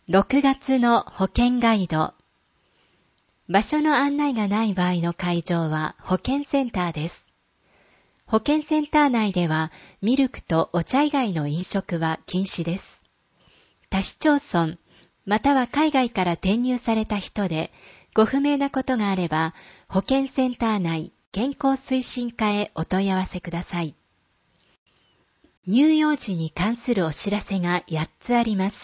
6月の保険ガイド。場所の案内がない場合の会場は保健センターです。保健センター内ではミルクとお茶以外の飲食は禁止です。他市町村または海外から転入された人でご不明なことがあれば保健センター内健康推進課へお問い合わせください。乳幼児に関するお知らせが8つあります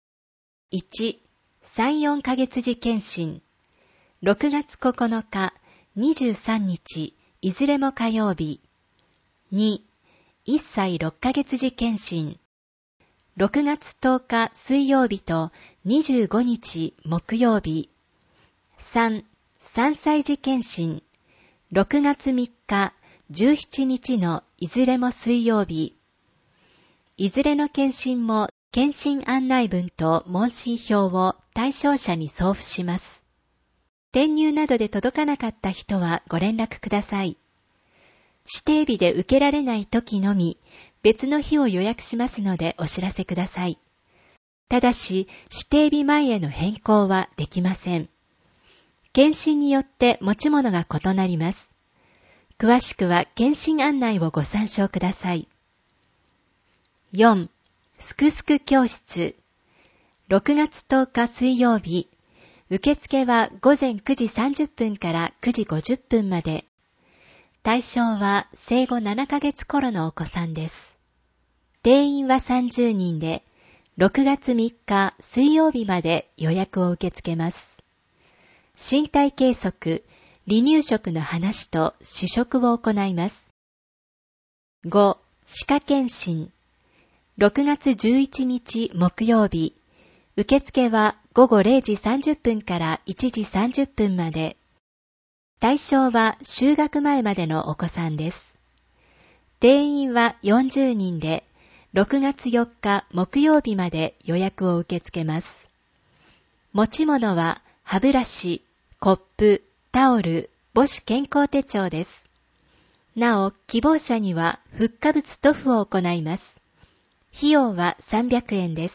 。1、3、4ヶ月時検診。6月9日、23日、いずれも火曜日。2、1歳6ヶ月時検診。6月10日水曜日と25日木曜日。3、3歳児検診。6月3日、17日のいずれも水曜日。いずれの検診も検診案内文と問診票を対象者に送付します。転入などで届かなかった人はご連絡ください。指定日で受けられない時のみ別の日を予約しますのでお知らせください。ただし指定日前への変更はできません。検診によって持ち物が異なります。詳しくは検診案内をご参照ください。4. すくすく教室。6月10日水曜日。受付は午前9時30分から9時50分まで。対象は生後7ヶ月頃のお子さんです。定員は30人で、6月3日水曜日まで予約を受け付けます。身体計測、離乳食の話と試食を行います。5. 歯科検診。6月11日木曜日。受付は午後0時30分から1時30分まで。対象は就学前までのお子さんです。定員は40人で、6月4日木曜日まで予約を受け付けます。持ち物は歯ブラシ、コップ、タオル、母子健康手帳です。なお、希望者にはフッ化物塗布を行います。費用は300円です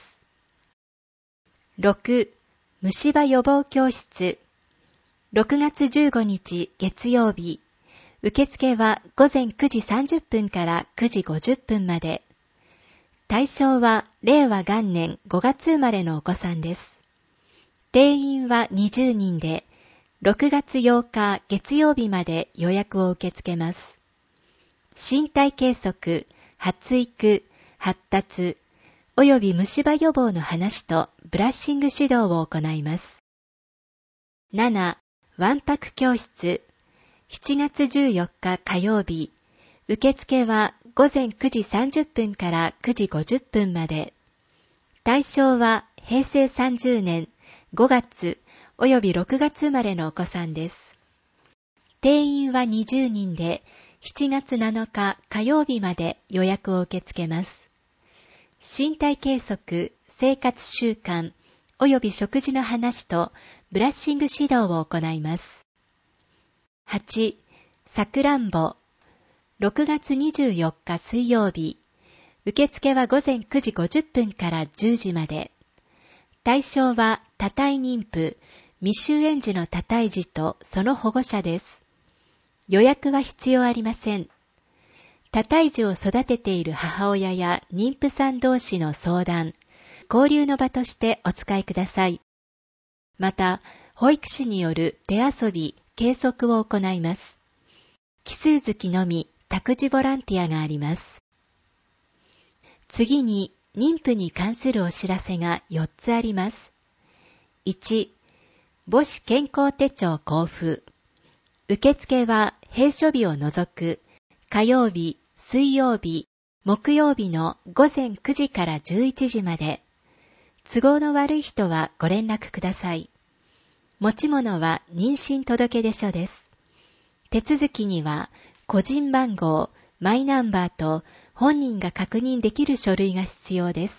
。6. 虫歯予防教室。6月15日月曜日。受付は午前9時30分から9時50分まで。対象は令和元年5月生まれのお子さんです。定員は20人で、6月8日月曜日まで予約を受け付けます。身体計測、発育、発達、および虫歯予防の話とブラッシング指導を行います。7. わんぱく教室。7月14日火曜日。受付は午前9時30分から9時50分まで。対象は平成30年5月および6月生まれのお子さんです。定員は20人で、7月7日火曜日まで予約を受け付けます。身体計測、生活習慣、および食事の話とブラッシング指導を行います。8. さくらんぼ。6月24日水曜日。受付は午前9時50分から10時まで。対象は多胎妊婦、未就園児の多胎児とその保護者です。予約は必要ありません。多胎児を育てている母親や妊婦さん同士の相談、交流の場としてお使いください。また、保育士による手遊び、計測を行います。奇数月のみ託児ボランティアがあります。次に、妊婦に関するお知らせが4つあります。1. 母子健康手帳交付。受付は閉所日を除く火曜日、水曜日、木曜日の午前9時から11時まで。都合の悪い人はご連絡ください。持ち物は妊娠届出書です。手続きには個人番号、マイナンバーと本人が確認できる書類が必要です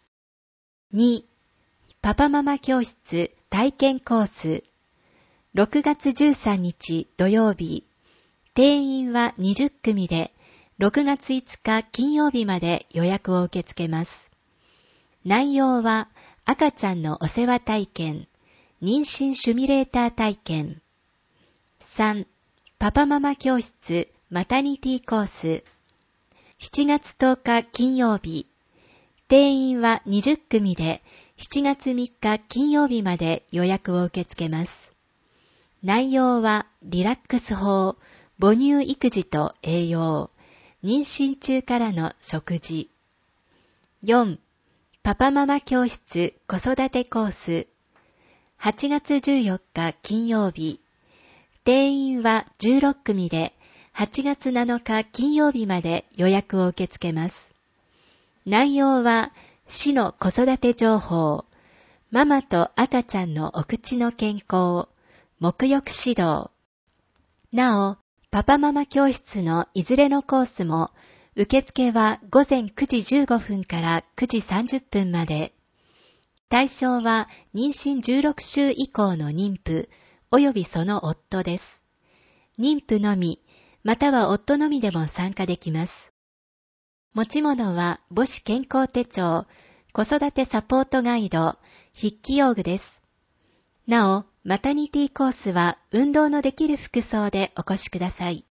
。2. パパママ教室体験コース。6月13日土曜日。定員は20組で、6月5日金曜日まで予約を受け付けます。内容は赤ちゃんのお世話体験、妊娠シミュレーター体験。3、パパママ教室マタニティコース。7月10日金曜日。定員は20組で、7月3日金曜日まで予約を受け付けます。内容はリラックス法、母乳育児と栄養、妊娠中からの食事。4、パパママ教室子育てコース。8月14日金曜日。定員は16組で、8月7日金曜日まで予約を受け付けます。内容は、市の子育て情報、ママと赤ちゃんのお口の健康、沐浴指導。なお、パパママ教室のいずれのコースも、受付は午前9時15分から9時30分まで。対象は妊娠16週以降の妊婦、及びその夫です。妊婦のみ、または夫のみでも参加できます。持ち物は母子健康手帳、子育てサポートガイド、筆記用具です。なお、マタニティコースは運動のできる服装でお越しください。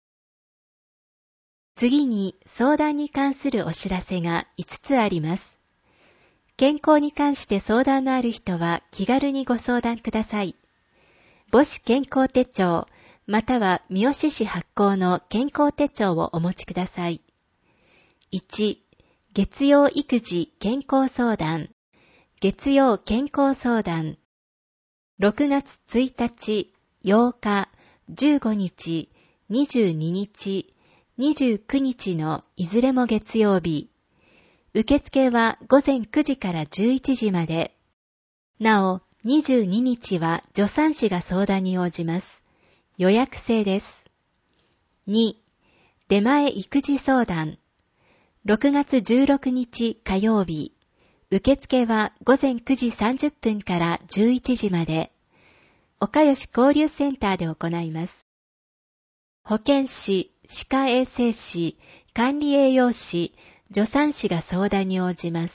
次に相談に関するお知らせが5つあります。健康に関して相談のある人は気軽にご相談ください。母子健康手帳、または三好市発行の健康手帳をお持ちください。1、月曜育児健康相談。月曜健康相談。6月1日、8日、15日、22日、29日のいずれも月曜日。受付は午前9時から11時まで。なお、22日は助産師が相談に応じます。予約制です。2、出前育児相談。6月16日火曜日。受付は午前9時30分から11時まで。岡吉交流センターで行います。保健師、歯科衛生士、管理栄養士、助産師が相談に応じます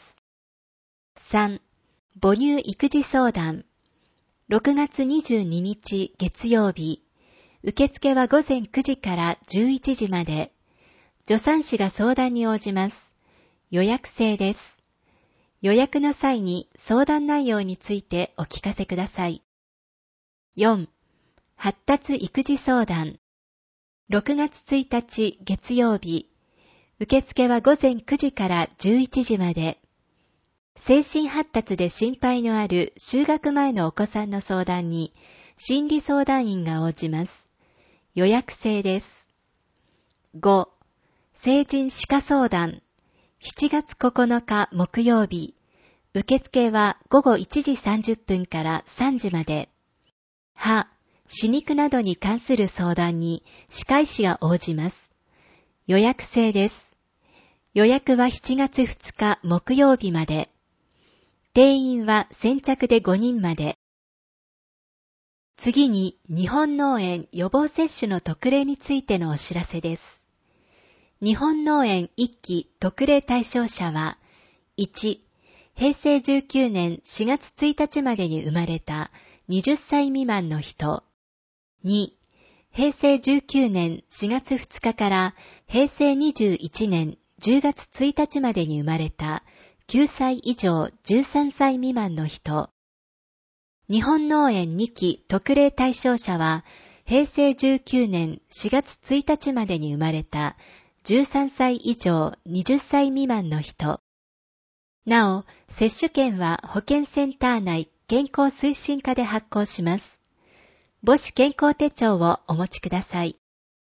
。3、母乳育児相談。6月22日月曜日。受付は午前9時から11時まで。助産師が相談に応じます。予約制です。予約の際に相談内容についてお聞かせください。4、発達育児相談。6月1日月曜日。受付は午前9時から11時まで。精神発達で心配のある就学前のお子さんの相談に心理相談員が応じます。予約制です。5、成人歯科相談。7月9日木曜日。受付は午後1時30分から3時まで。歯、歯肉などに関する相談に歯科医師が応じます。予約制です。予約は7月2日木曜日まで。定員は先着で5人まで。次に日本脳炎予防接種の特例についてのお知らせです。日本脳炎1期特例対象者は、1、平成19年4月1日までに生まれた20歳未満の人。2、平成19年4月2日から平成21年10月1日までに生まれた9歳以上13歳未満の人。日本脳炎2期特例対象者は、平成19年4月1日までに生まれた13歳以上20歳未満の人。なお、接種券は保健センター内健康推進課で発行します。母子健康手帳をお持ちください。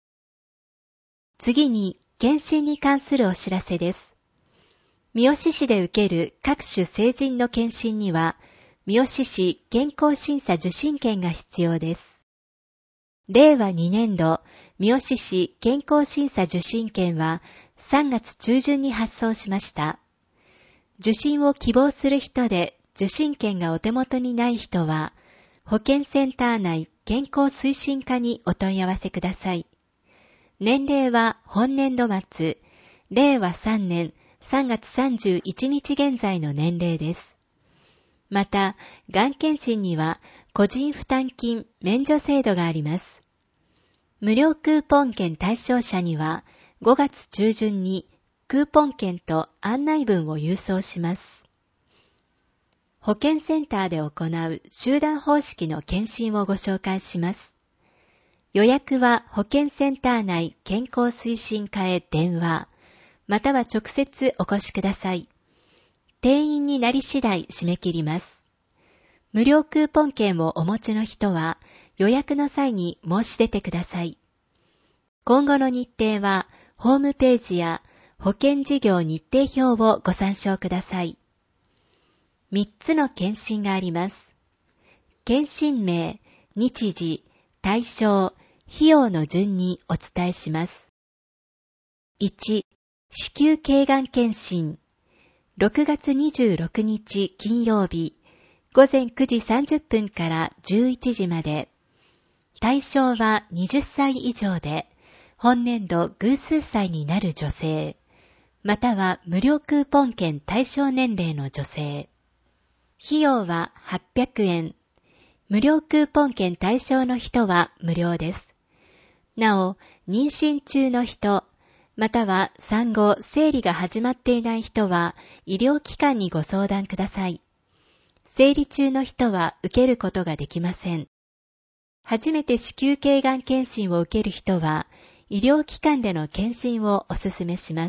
次に、検診に関するお知らせです。三好市で受ける各種成人の検診には、三好市健康審査受診券が必要です。令和2年度、三好市健康審査受診券は3月中旬に発送しました。受診を希望する人で受診券がお手元にない人は、保健センター内健康推進課にお問い合わせください。年齢は本年度末、令和3年3月31日現在の年齢です。 また、がん検診には個人負担金免除制度があります。無料クーポン券対象者には5月中旬にクーポン券と案内文を郵送します。保健センターで行う集団方式の検診をご紹介します。予約は保健センター内健康推進課へ電話、または直接お越しください。定員になり次第締め切ります。無料クーポン券をお持ちの人は予約の際に申し出てください。今後の日程はホームページや保険事業日程表をご参照ください。3つの検診があります。検診名、日時、対象、費用の順にお伝えします。1、子宮頸がん検診。6月26日金曜日、午前9時30分から11時まで。対象は20歳以上で、本年度偶数歳になる女性、または無料クーポン券対象年齢の女性。費用は800円。無料クーポン券対象の人は無料です。なお、妊娠中の人、または産後生理が始まっていない人は医療機関にご相談ください。生理中の人は受けることができません。初めて子宮頸がん検診を受ける人は医療機関での検診をお勧めします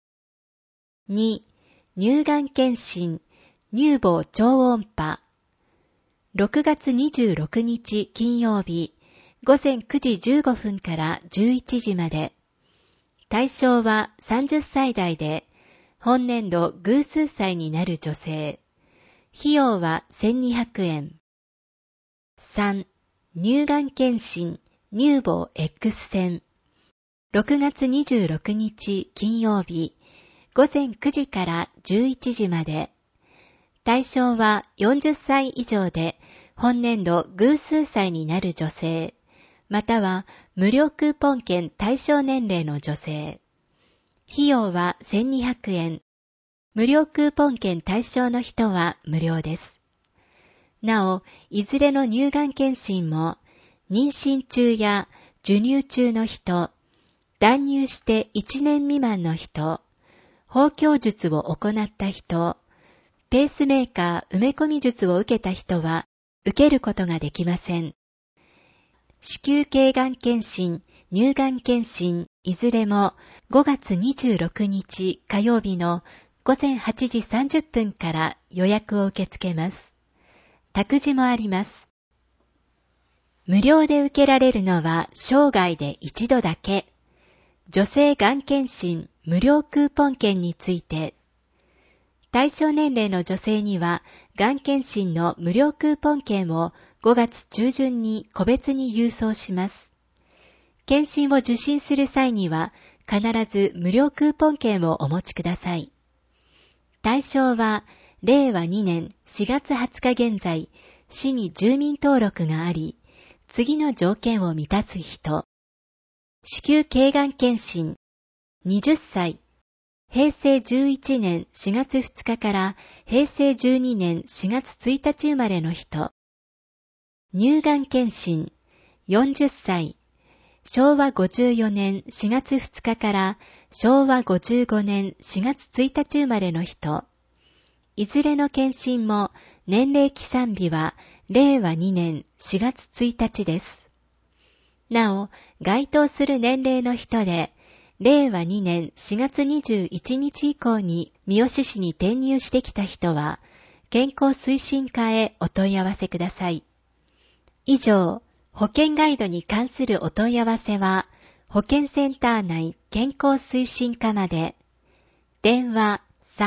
。2、乳がん検診、乳房超音波。6月26日金曜日、午前9時15分から11時まで。対象は30歳代で、本年度偶数歳になる女性。費用は1200円。3、乳がん検診、乳房 X 線。6月26日金曜日、午前9時から11時まで。対象は40歳以上で、本年度偶数歳になる女性、または無料クーポン券対象年齢の女性。費用は1200円。無料クーポン券対象の人は無料です。なお、いずれの乳がん検診も、妊娠中や授乳中の人、断乳して1年未満の人、包協術を行った人、ペースメーカー埋め込み術を受けた人は受けることができません。子宮頸がん検診、乳がん検診、いずれも5月26日火曜日の午前8時30分から予約を受け付けます。託児もあります。無料で受けられるのは生涯で一度だけ。女性がん検診無料クーポン券について、対象年齢の女性には、がん検診の無料クーポン券を5月中旬に個別に郵送します。検診を受診する際には、必ず無料クーポン券をお持ちください。対象は、令和2年4月20日現在、市に住民登録があり、次の条件を満たす人。子宮頸がん検診、20歳。平成11年4月2日から平成12年4月1日生まれの人。乳がん検診、40歳。昭和54年4月2日から昭和55年4月1日生まれの人。いずれの検診も年齢起算日は令和2年4月1日です。なお、該当する年齢の人で、令和2年4月21日以降に三好市に転入してきた人は、健康推進課へお問い合わせください。以上、保険ガイドに関するお問い合わせは、保健センター内健康推進課まで、電話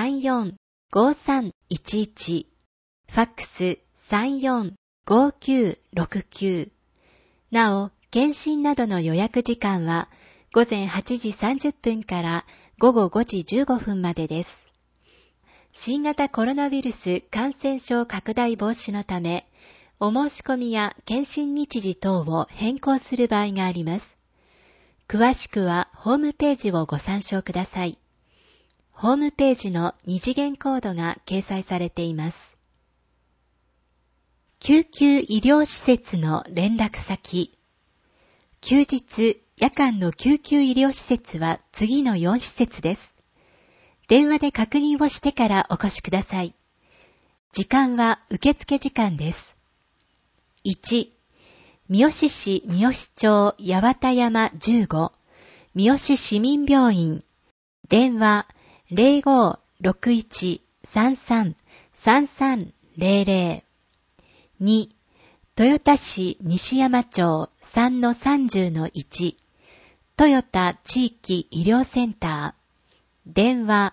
34-5311、ファックス 34-5969。なお、検診などの予約時間は、午前8時30分から午後5時15分までです。新型コロナウイルス感染症拡大防止のため、お申し込みや検診日時等を変更する場合があります。詳しくはホームページをご参照ください。ホームページの二次元コードが掲載されています。 救急医療施設の連絡先。休日、夜間の救急医療施設は次の4施設です。電話で確認をしてからお越しください。時間は受付時間です。1、三好市三好町八幡山15、三好市民病院。電話 0561-33-3300。2、豊田市西山町 3-30-1、トヨタ地域医療センター。電話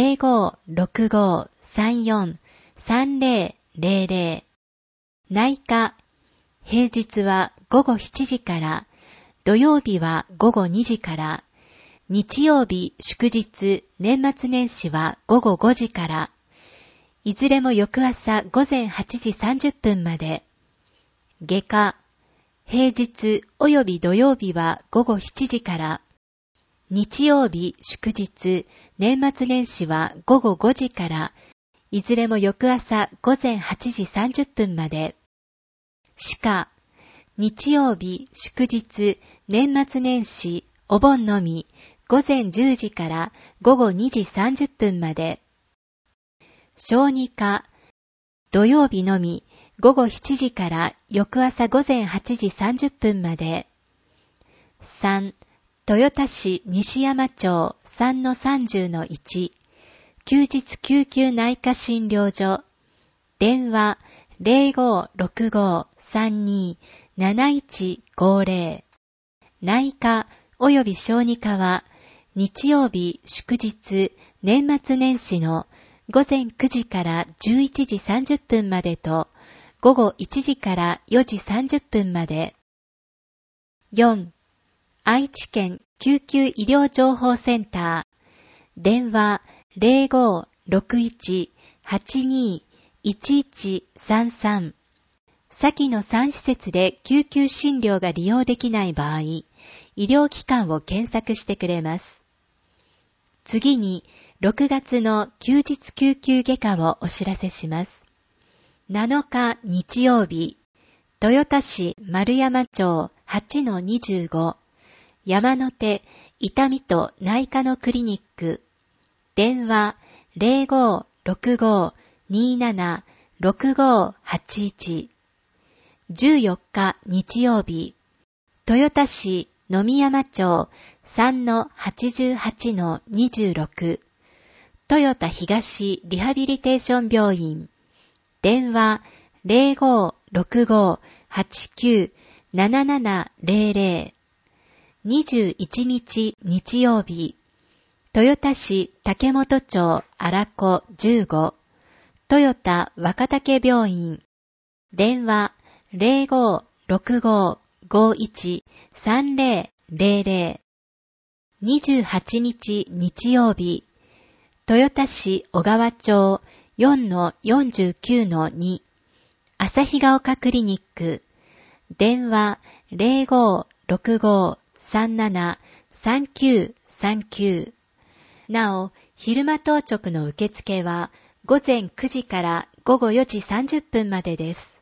0565343000。内科、平日は午後7時から、土曜日は午後2時から、日曜日、祝日、年末年始は午後5時から、いずれも翌朝午前8時30分まで。外科、平日及び土曜日は午後7時から、日曜日、祝日、年末年始は午後5時から、いずれも翌朝午前8時30分まで。歯科、日曜日、祝日、年末年始、お盆のみ、午前10時から午後2時30分まで。小児科、土曜日のみ、午後7時から翌朝午前8時30分まで。3、豊田市西山町 3-30-1、休日救急内科診療所。電話 0565327150。内科及び小児科は、日曜日、祝日、年末年始の午前9時から11時30分までと、午後1時から4時30分まで。4、愛知県救急医療情報センター。電話 0561-82-1133。先の3施設で救急診療が利用できない場合、医療機関を検索してくれます。次に、6月の休日救急外科をお知らせします。7日日曜日、豊田市丸山町 8-25、山手痛みと内科のクリニック。電話 0565276581。14日日曜日、豊田市野見山町 3-88-26、トヨタ東リハビリテーション病院。電話 0565897700。21日日曜日、豊田市竹本町荒子15、トヨタ若竹病院。電話 0565513000。28日日曜日、豊田市小川町 4-49-2、旭ヶ丘クリニック。電話 0565373939。なお、昼間当直の受付は午前9時から午後4時30分までです。